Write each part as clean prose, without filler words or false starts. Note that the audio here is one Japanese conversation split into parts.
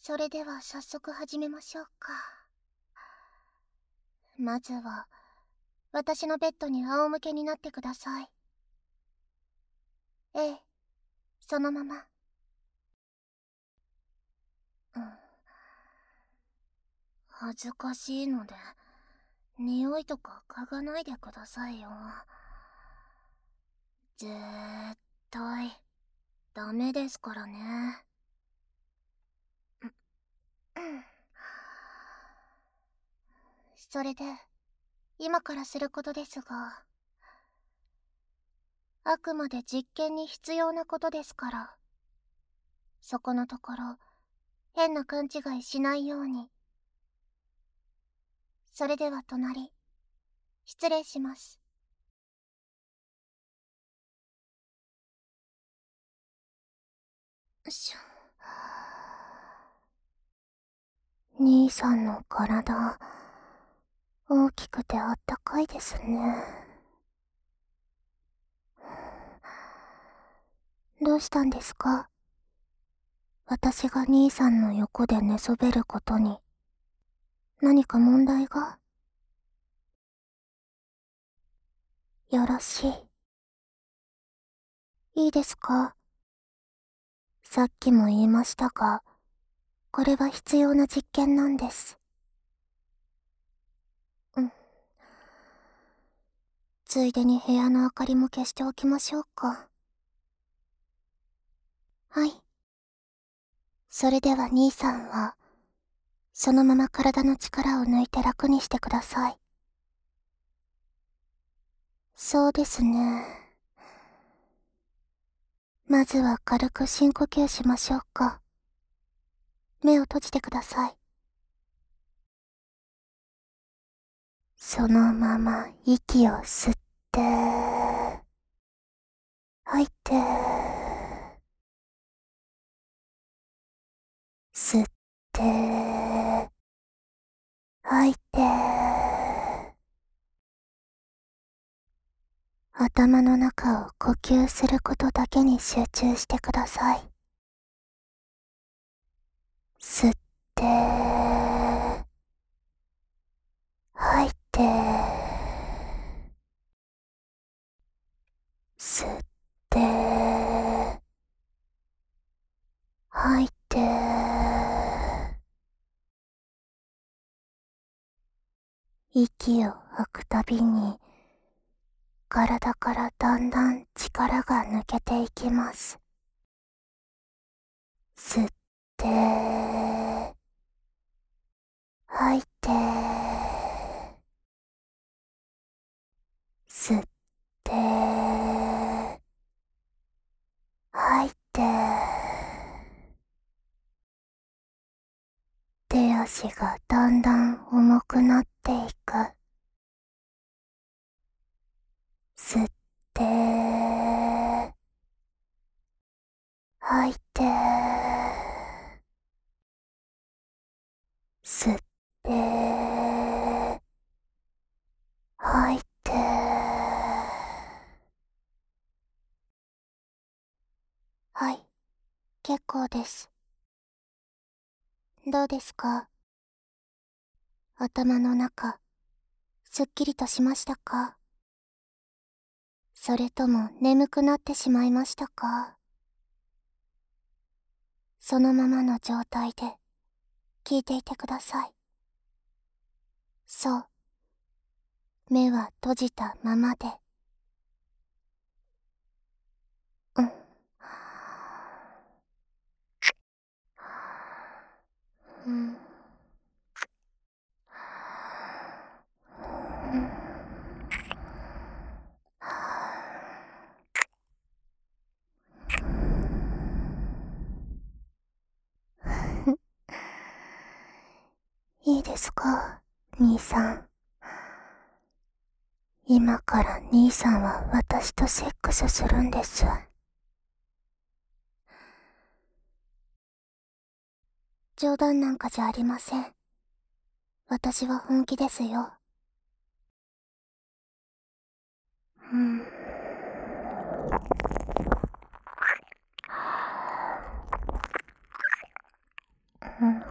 それでは早速始めましょうか。まずは、私のベッドに仰向けになってください。ええ、そのまま。恥ずかしいので、匂いとか嗅がないでくださいよ。絶対、ダメですからね。それで、今からすることですが、あくまで実験に必要なことですから、そこのところ、変な勘違いしないように。それでは隣、失礼します。兄さんの体、大きくてあったかいですね。どうしたんですか？私が兄さんの横で寝そべることに、何か問題が？よろしい。いいですか？さっきも言いましたが、これは必要な実験なんです。ついでに部屋の明かりも消しておきましょうか。はい。それでは兄さんは、そのまま体の力を抜いて楽にしてください。そうですね。まずは軽く深呼吸しましょうか。目を閉じてください。そのまま息を吸って、吐いて、吸って、吐いて、頭の中を呼吸することだけに集中してください。吸って、吐いて、吸って、吐いて、息を吐くたびに、体からだんだん力が抜けていきます。吸って、吐いて、吸って、吐いて、手足がだんだん重くなっていく。吸って、吐いて、吸って、吐いて。はい、結構です。どうですか？頭の中、すっきりとしましたか？それとも眠くなってしまいましたか？そのままの状態で聞いていてください。そう。目は閉じたままで。うん。うん。いいですか、兄さん。今から兄さんは私とセックスするんです。冗談なんかじゃありません。私は本気ですよ。うん。うん。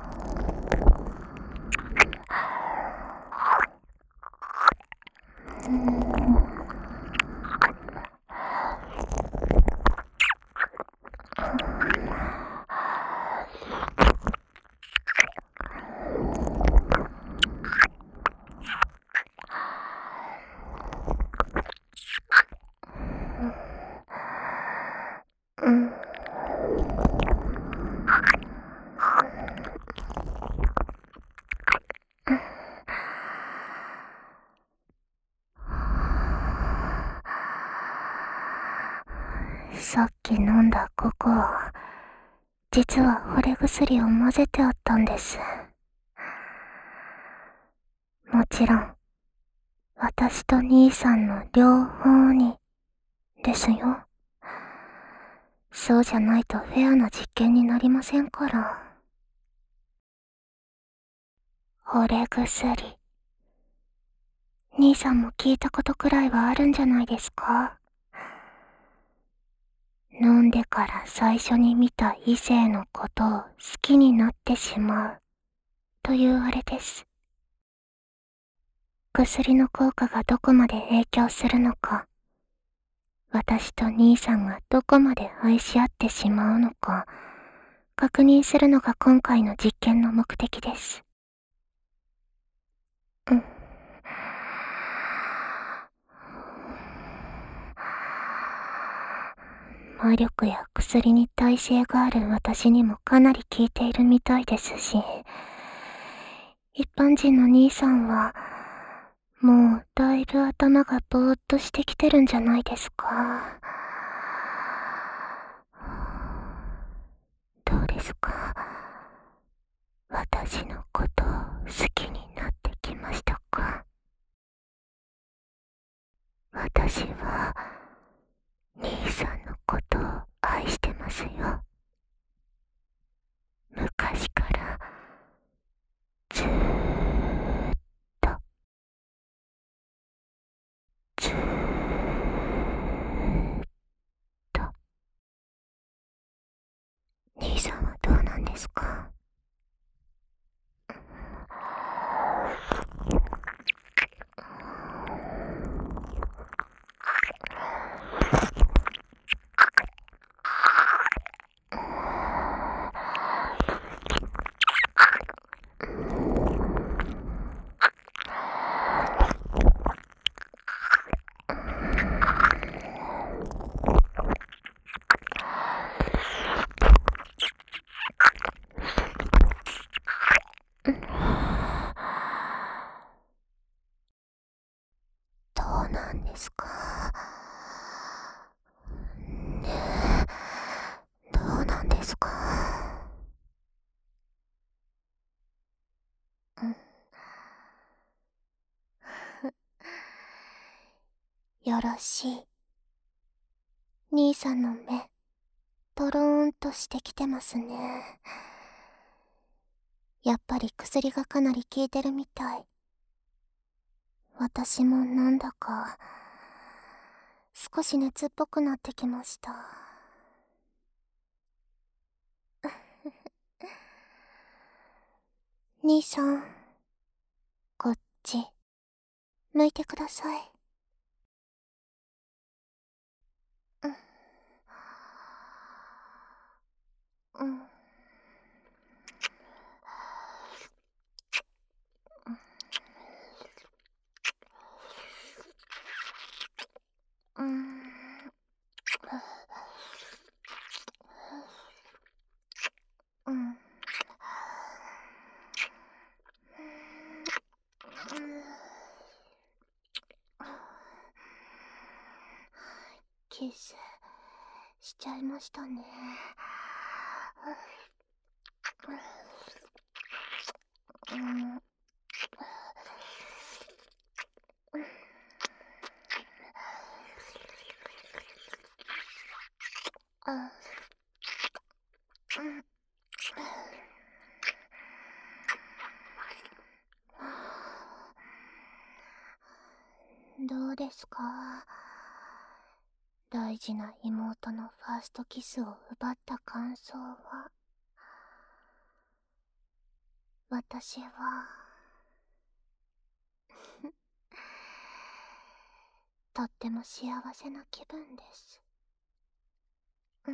さっき飲んだココア、実は惚れ薬を混ぜてあったんです。もちろん、私と兄さんの両方に、ですよ。そうじゃないとフェアな実験になりませんから。惚れ薬。兄さんも聞いたことくらいはあるんじゃないですか？飲んでから最初に見た異性のことを好きになってしまうというあれです。薬の効果がどこまで影響するのか、私と兄さんがどこまで愛し合ってしまうのか、確認するのが今回の実験の目的です。魔力や薬に耐性がある私にもかなり効いているみたいですし、一般人の兄さんは、もうだいぶ頭がぼーっとしてきてるんじゃないですか。どうですか？私のことを好きになってきましたか？私は兄さんのことを愛してますよ。昔からずーっとずーっと。兄さんはどうなんですか？どうなんですか？ねえ、どうなんですか？よろしい。兄さんの目、トローンとしてきてますね。やっぱり薬がかなり効いてるみたい。私もなんだか、少し熱っぽくなってきました。兄さん、こっち、向いてください。うん。うん。うん。キスしちゃいましたね。うん。あ、うん。どうですか？大事な妹のファーストキスを奪った感想は。私はとっても幸せな気分です。うん。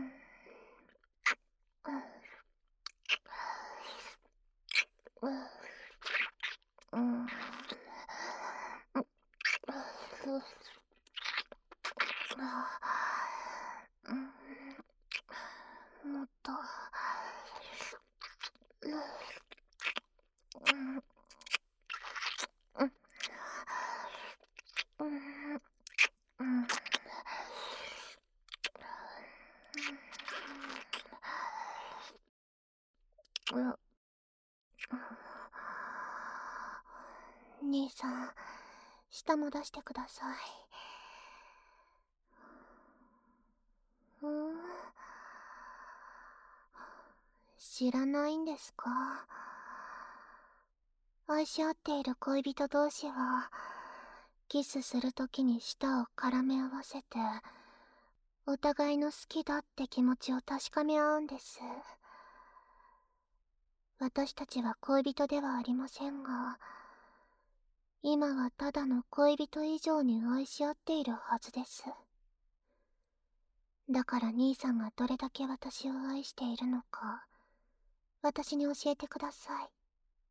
うん。うん。うん。もっと。うん。うん。うん。うん。 兄さん、舌も出してください。知らないんですか？愛し合っている恋人同士は、キスするときに舌を絡め合わせて、お互いの好きだって気持ちを確かめ合うんです。私たちは恋人ではありませんが、今はただの恋人以上に愛し合っているはずです。だから兄さんがどれだけ私を愛しているのか、私に教えてください。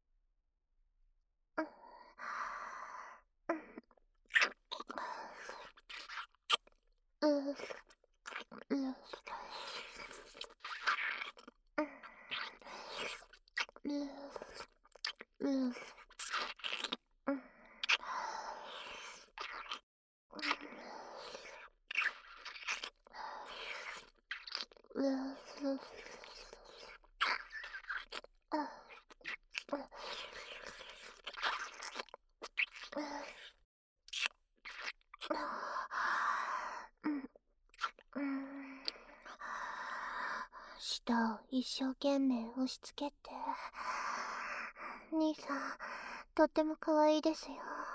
舌を一生懸命押し付けて。兄さん、とっても可愛いですよ。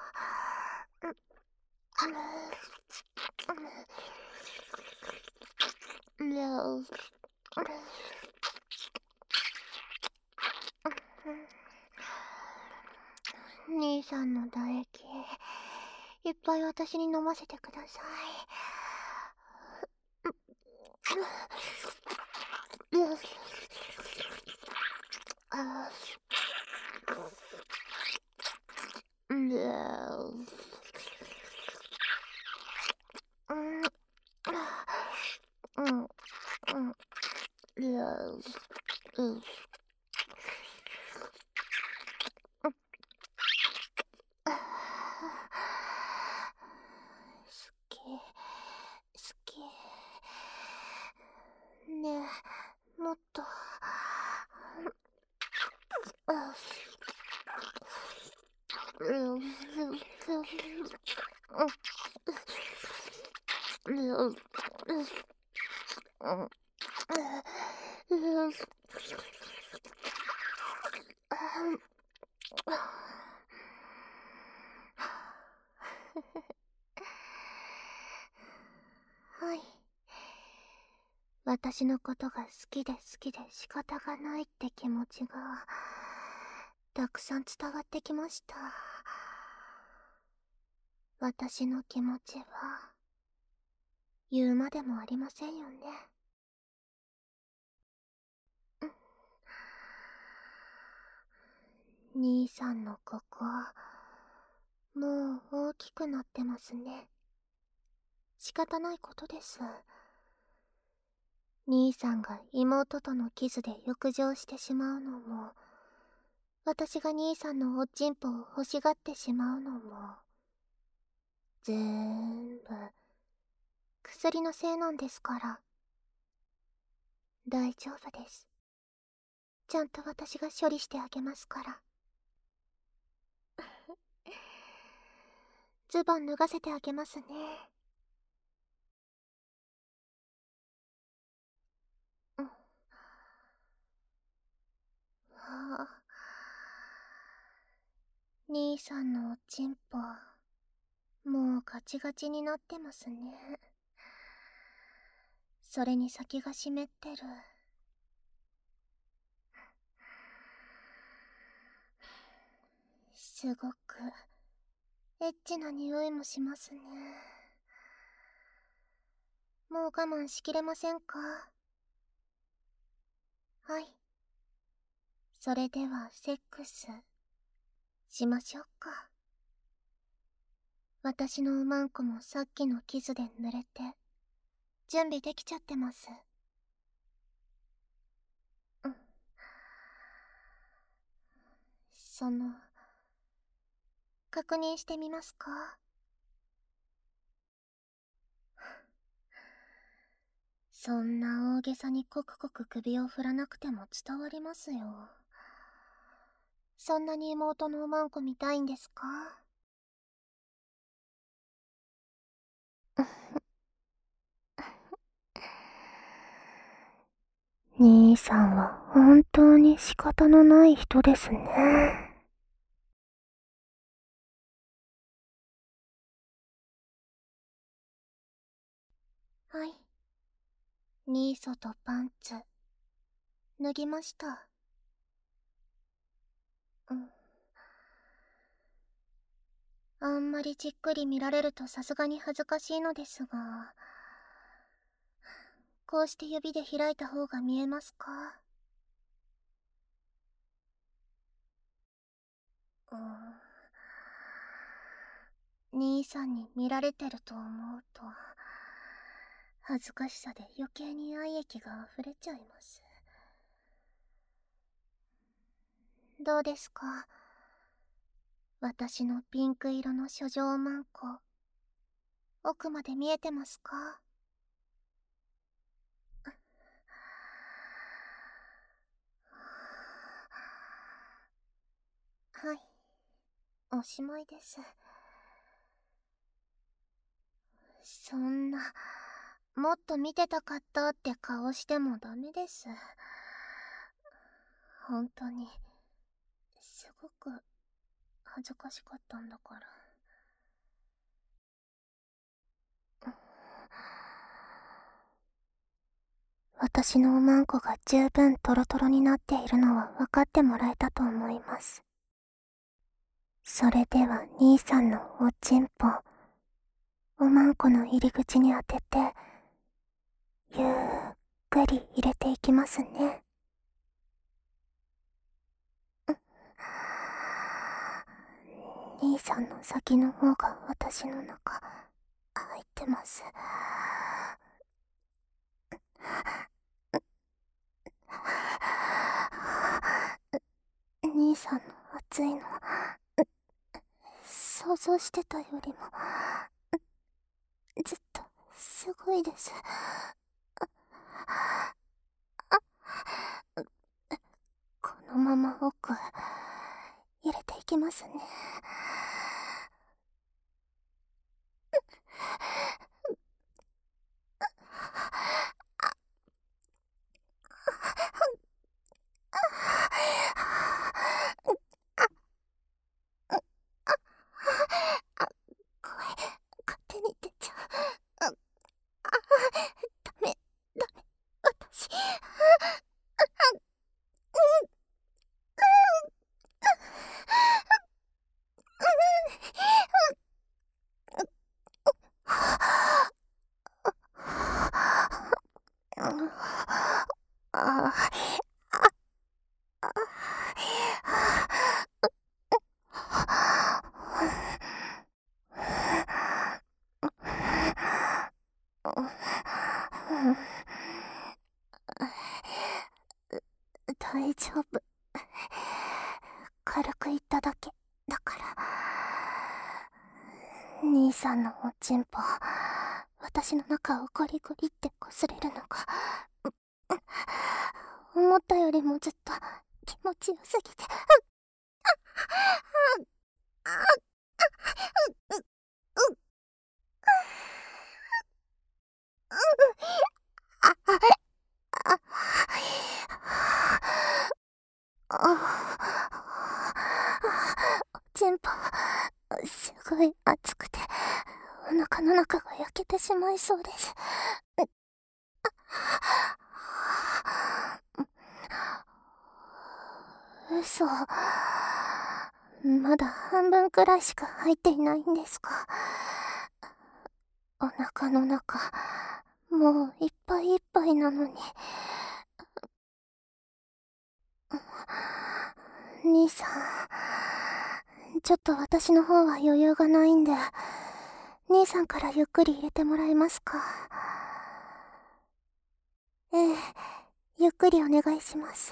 兄さんの唾液、いっぱい私に飲ませてください。好き、好き。ねえ、もっと。はい。私のことが好きで好きで仕方がないって気持ちがたくさん伝わってきました。私の気持ちは言うまでもありませんよね。兄さんのここ、もう大きくなってますね。仕方ないことです。兄さんが妹とのキスで欲情してしまうのも、私が兄さんのおっちんぽを欲しがってしまうのも、ぜーんぶ薬のせいなんですから。大丈夫です。ちゃんと私が処理してあげますから。ズボン脱がせてあげますね。はあ、兄さんのおちんぽ、もうガチガチになってますね。それに先が湿ってる。すごくエッチな匂いもしますね。もう我慢しきれませんか？はい。それではセックスしましょうか。私のおまんこもさっきのキスで濡れて準備できちゃってます。確認してみますか？ そんな大げさにコクコク首を振らなくても伝わりますよ。そんなに妹のおまんこ見たいんですか？兄さんは本当に仕方のない人ですね。はい。ニーソとパンツ、脱ぎました。うん。あんまりじっくり見られるとさすがに恥ずかしいのですが、こうして指で開いた方が見えますか？うーん。兄さんに見られてると思うと、恥ずかしさで余計に愛液が溢れちゃいます。どうですか？私のピンク色の書状マンコ、奥まで見えてますか？はい、おしまいです。そんな、もっと見てたかったって顔してもダメです。本当に、すごく恥ずかしかったんだから。私のおまんこが十分トロトロになっているのは分かってもらえたと思います。それでは兄さんのおちんぽ、おまんこの入り口に当てて、ゆっくり入れていきますね。兄さんの先の方が私の中入ってます。兄さんの熱いの、想像してたよりもずっとすごいです。このまま奥入れていきますね。声勝手に出ちゃう。ダメ、ダメ、私。大丈夫。軽く言っただけだから。兄さんのおちんぽ、私の中をゴリゴリって擦れるのが、思ったよりもずっと気持ちよすぎて。おちんぽ、すごい熱くて、お腹の中が焼けてしまいそうです。嘘。まだ半分くらいしか入っていないんですか？お腹の中、もういっぱいいっぱいなのに。兄さん、ちょっと私の方は余裕がないんで、兄さんからゆっくり入れてもらえますか？ええ、ゆっくりお願いします。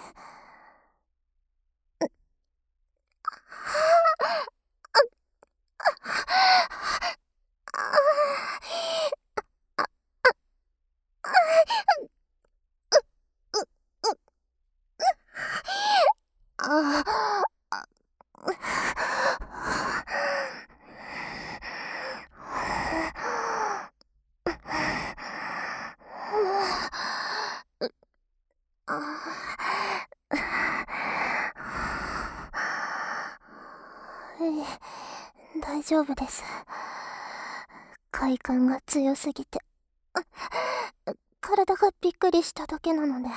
大丈夫です。快感が強すぎて、体がびっくりしただけなので。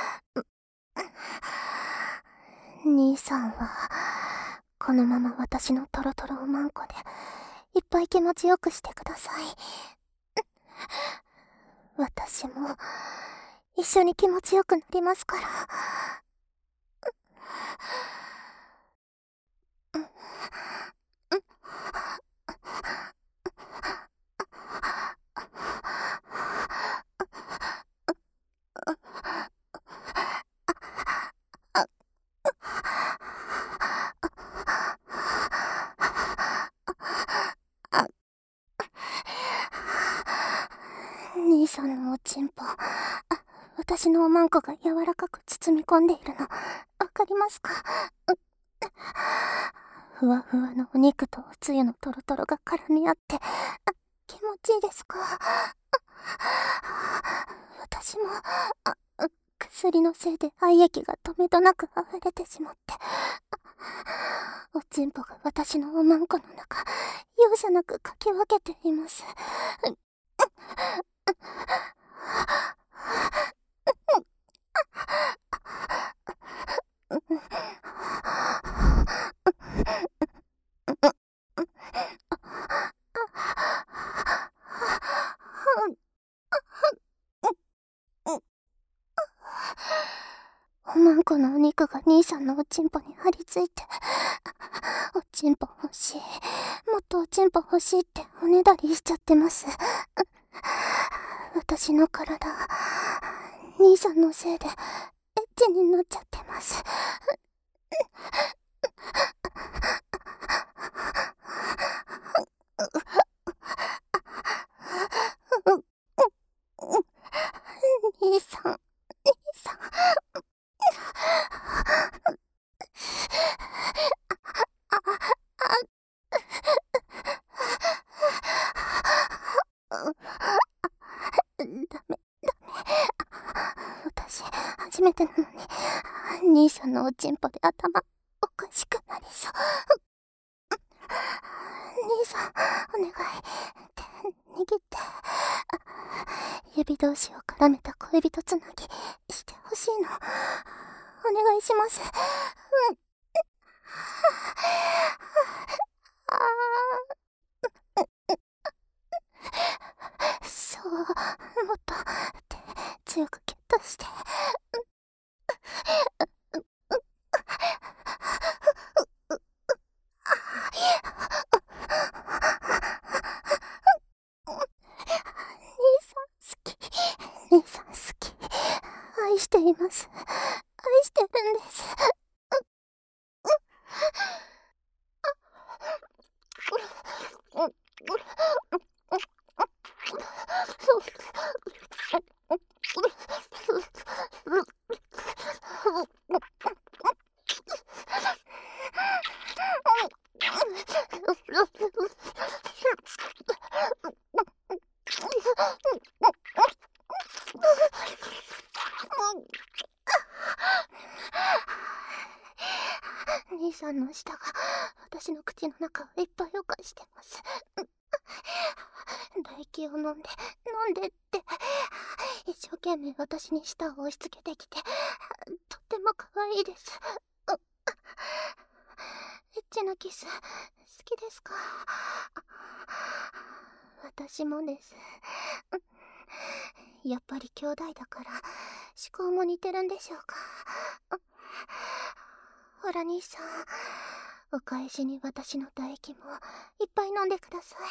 兄さんは、このまま私のトロトロおまんこで、いっぱい気持ちよくしてください。私も、一緒に気持ちよくなりますから。兄さんのおちんぽ、私のおまんこが柔らかく包み込んでいるの、わかりますか？ふわふわのお肉とおつゆのトロトロが絡み合って、気持ちいいですか？私も、薬のせいで愛液が止めどなく溢れてしまって、おちんぽが私のおまんこの中、容赦なくかき分けています。おまんこのお肉が兄さんのおちんぽに張り付いて、おちんぽ欲しい、もっとおちんぽ欲しいっておねだりしちゃってます。私の体、兄さんのせいでエッチになっちゃってます。兄さん、兄さん。ダメ。私、初めてなのに、兄さんのおちんぽで頭、おかしくなりそう。兄さん、お願い。握って。指同士を絡めた恋人つなぎ、してほしいの。お願いします。そう、もっと、強くキュッとして。兄さん好き。愛しています。愛してるんです。兄さんの舌が私の口の中をいっぱい犯してます。唾液を飲んでって、一生懸命私に舌を押し付けてきて、とっても可愛いです。エッチなキス、好きですか？私もです。やっぱり兄弟だから思考も似てるんでしょうか。ほら兄さん、お返しに私の唾液もいっぱい飲んでください。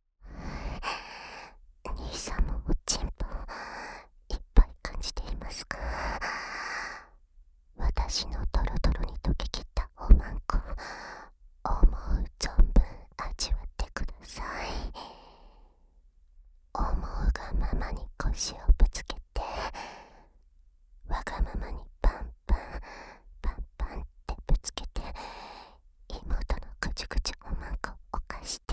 兄さんもおちんぽいっぱい感じていますか？ 拳をぶつけて、わがままにパンパンパンパンってぶつけて、妹のぐちゅぐちゅおまんこを犯して、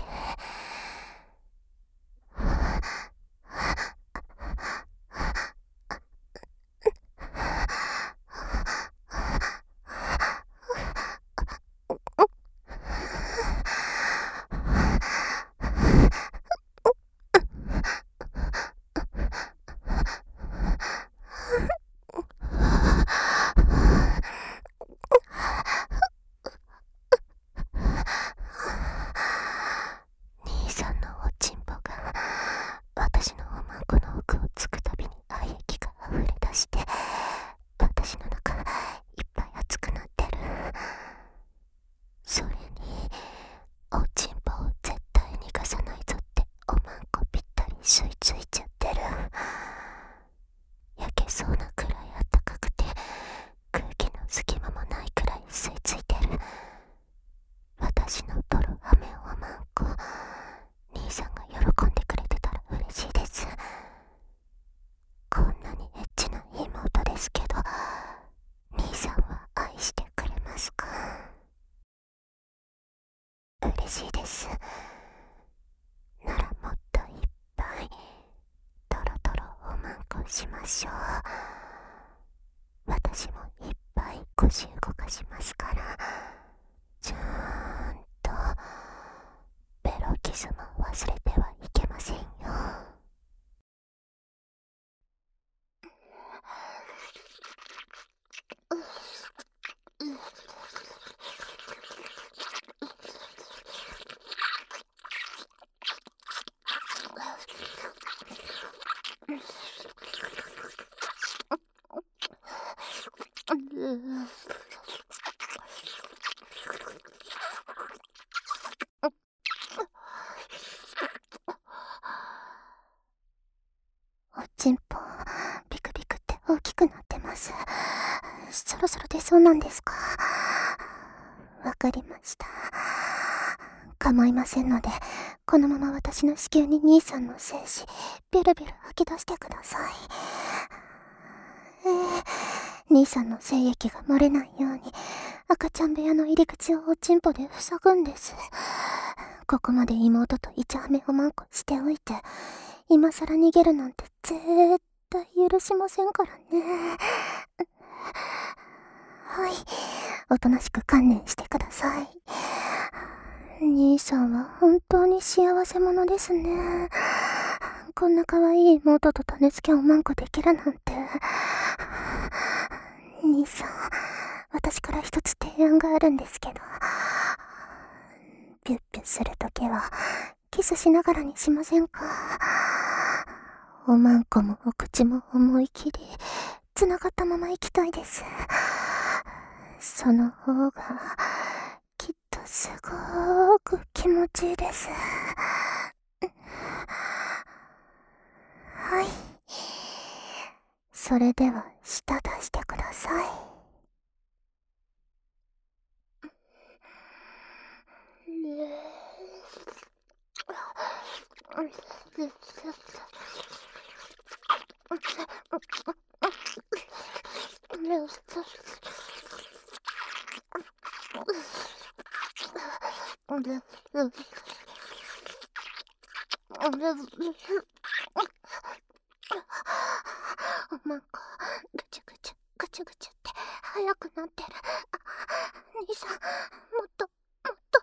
兄さんのおちんぽが私のおまんこの奥をつくたびに愛液が溢れ出して、私の中いっぱい熱くなってる。それにおちんぽを絶対逃がさないぞっておまんこぴったり吸い付いちゃってる。焼けそうなくらい暖かくて、空気の隙間もないくらい吸い付いてる。私の泥飴おまんこ、兄さんが喜んでくれてたら嬉しいです。こんなにエッチな妹ですけど、兄さんは愛してくれますか？嬉しいです。ならもっといっぱいトロトロおまんこしましょう。私もいっぱい腰動かしますから、ちゃんとベロキスも忘れてはいけませんよ。おちんぽビクビクって大きくなってます。そろそろ出そうなんですか？わかりました。構いませんので、このまま私の子宮に兄さんの精子ビルビル吐き出してください。兄さんの精液が漏れないように赤ちゃん部屋の入り口をおちんぽで塞ぐんです。ここまで妹とイチャハメおまんこしておいて、今さら逃げるなんて絶対許しませんからね。はい、おとなしく観念してください。兄さんは本当に幸せ者ですね。こんな可愛い妹と種付けおまんこできるなんて。兄さん、私から一つ提案があるんですけど、ピュッピュするときはキスしながらにしませんか？おまんこもお口も思い切り繋がったまま行きたいです。その方がきっとすごーく気持ちいいです。はい、それでは舌出してください。おまんこぐちゅぐちゅぐちゅぐちゅって速くなってる。兄さん、もっともっと。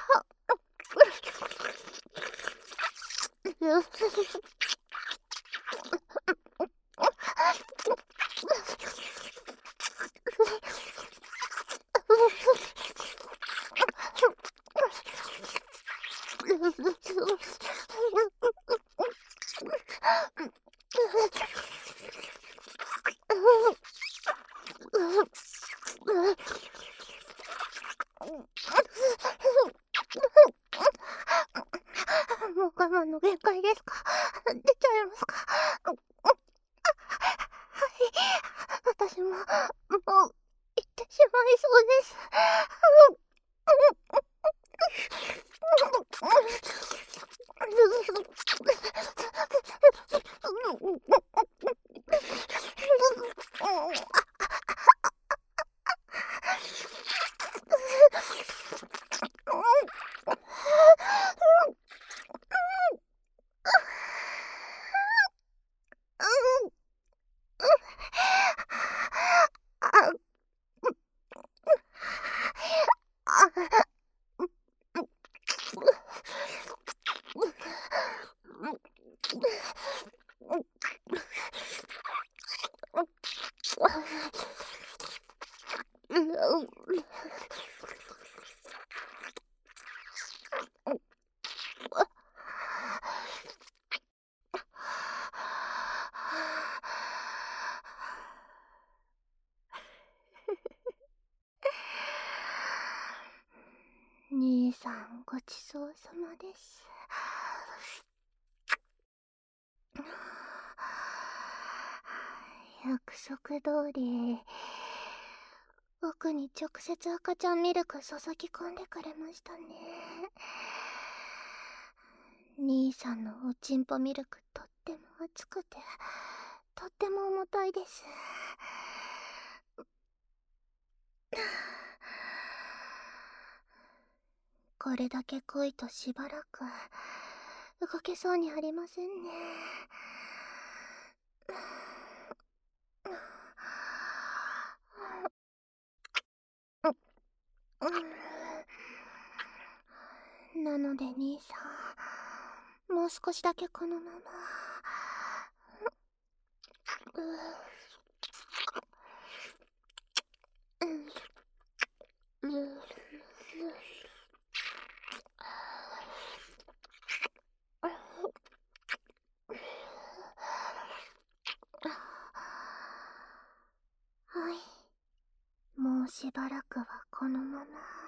もう我慢の限界ですか？出ちゃいますか？はい、私も、もう、行ってしまいそうです。 兄さん、ごちそうさまです。約束通り、僕に直接赤ちゃんミルク注ぎ込んでくれましたね。兄さんのおちんぽミルクとっても熱くて、とっても重たいです。これだけ濃いとしばらく動けそうにありませんね。なので兄さん、もう少しだけこのまま。はい。もうしばらくはこのまま。